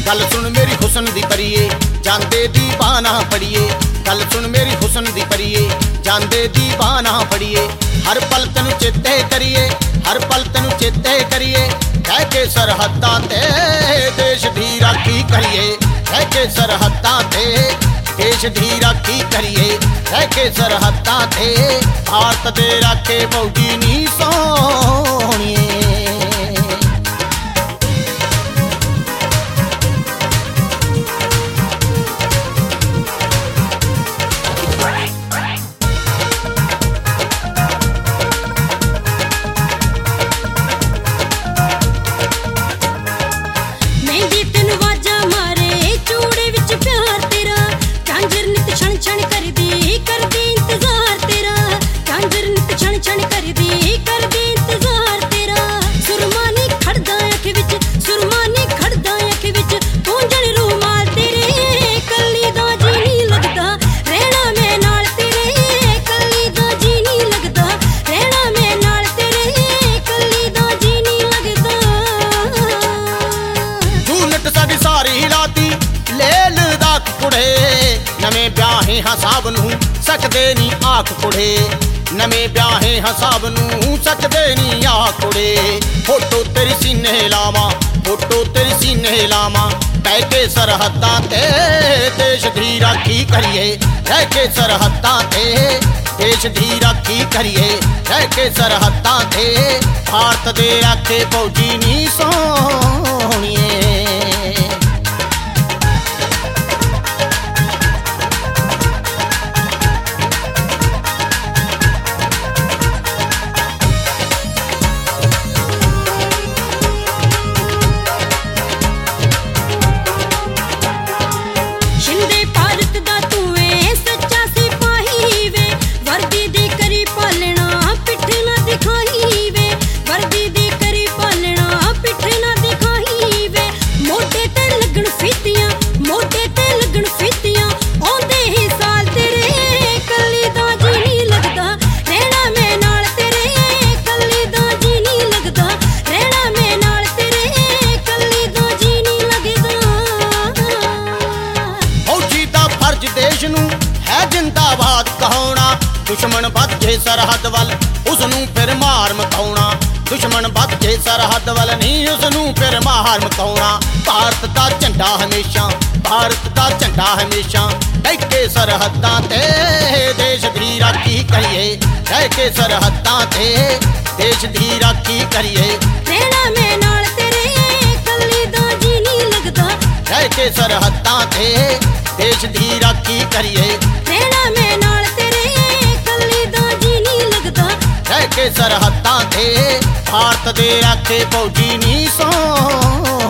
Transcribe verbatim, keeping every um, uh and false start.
गल सुन मेरी हुसन दी परिए जांदे दी बाना पड़िए। गल सुन मेरी हुसन दी परिए जांदे दी बाना पड़िए। हर पल तैनू चेते करिए हर पल तैनू चेते करिए। कह के सरहदां ते देश दी राखी करिए। कह के सरहदां ते देश दी राखी करिए। कह के सरहदां ते भारत दे राखे फौजी नी सोहणिए। नवें ब्याहे हाँ साब नूं सकदे नी आख कुड़े। नवें ब्याहे हाँ साब नूं सकदे नी आख कुड़े। फोटो तेरी सीने लावा फोटो तेरी सीने लावा। कह के सरहदां ते देश दी राखी करिए। कह के सरहदां ते देश दी राखी करिए। कह के सरहदां ते भारत दे राखे फौजी नी सोहणिए। दुश्मन बधे सरहद वल उसनू फिर मार मकाउणा। दुश्मन बधे सरहद वल नहीं उसनू फिर मार मकाउणा। भारत दा झंडा हमेशा भारत दा झंडा हमेशा। कह के सरहदां ते देश दी राखी करिए। कह के सरहदां ते देश दी राखी करिए। रहना मैं नाल तेरे कल्ली दा जी नहीं लगदा। कह के सरहदां ते देश दी राखी करिए। रहना मैं नाल तेरे कल्ली दा जी नहीं लगदा। कह के सरहदां ते भारत दे राखे फौजी नी सो